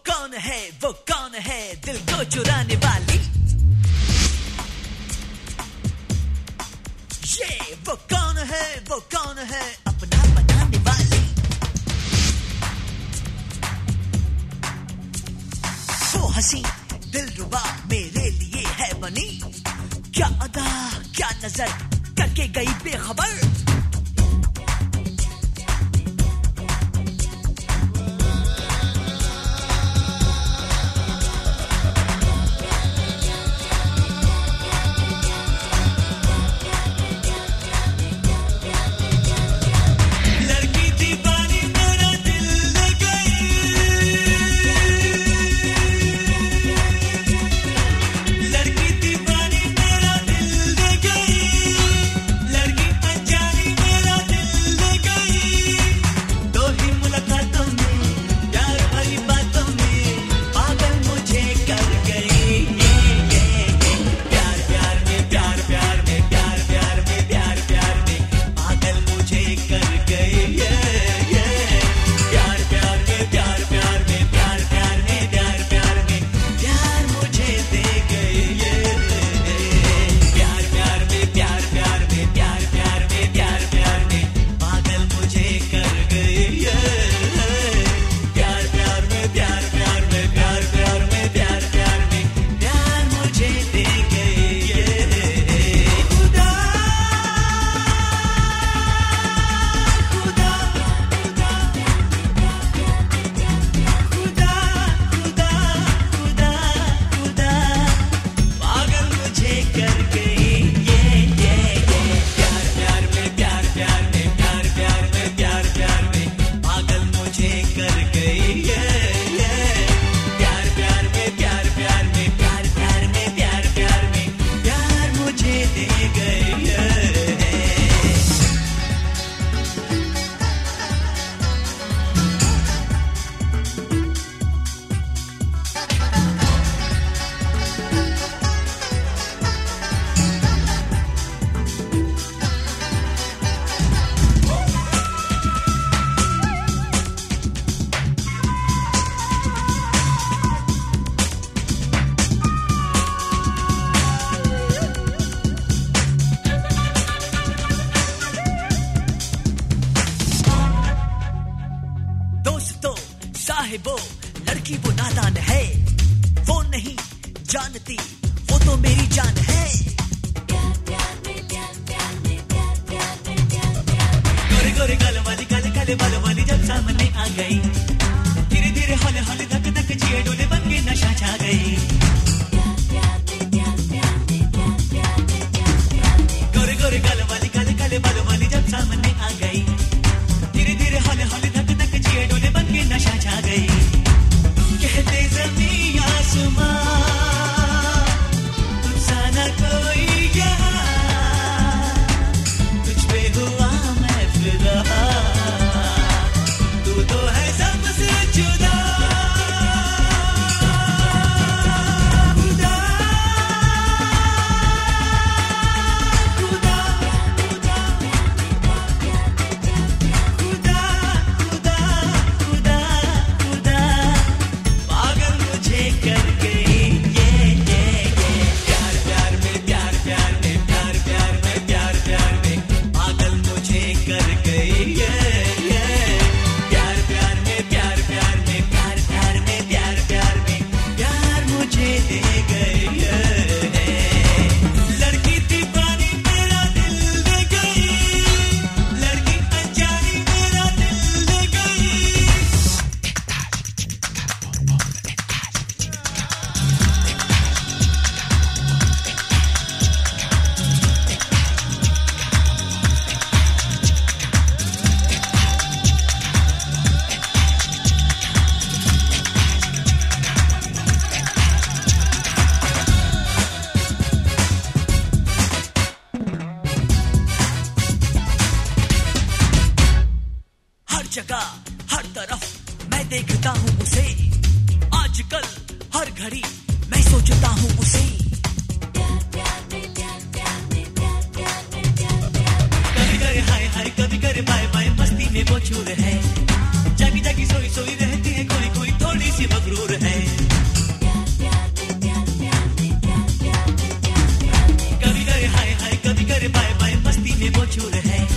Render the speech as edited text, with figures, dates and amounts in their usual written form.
वो कौन है दिल को चुराने वाली? ये वो कौन है अपना बनाने वाली? वो हंसी दिलरुबा मेरे लिए है बनी, क्या अदा क्या नजर करके गई बेखबर। साहिबो लड़की वो नादान है, वो नहीं जानती वो तो मेरी जान है। गोरे गोरे गालों वाली काले काले बालों वाली जब सामने आ गई, धीरे धीरे हौले हौले धक धक जिए डोले बन के नशा छा गई। गोरे गोरे गालों वाली काले काले बालों वाली जब सामने आ गई, धीरे धीरे हौले हौले धक धक जिए डोले बन के नशा छा गई। कहते ज़मीं आसमां तुझसा न कोई यहाँ, तुझ पे हुआ मैं फिदा, तू तो है सबसे जुदा। जगह हर तरफ मैं देखता हूँ उसे, आजकल हर घड़ी मैं सोचता हूँ उसे। कभी करे हाय हाय कभी करे बाय बाय, मस्ती में वो चूर है, जागी जागी सोई सोई रहती है, कोई कोई थोड़ी सी मगरूर शोर है।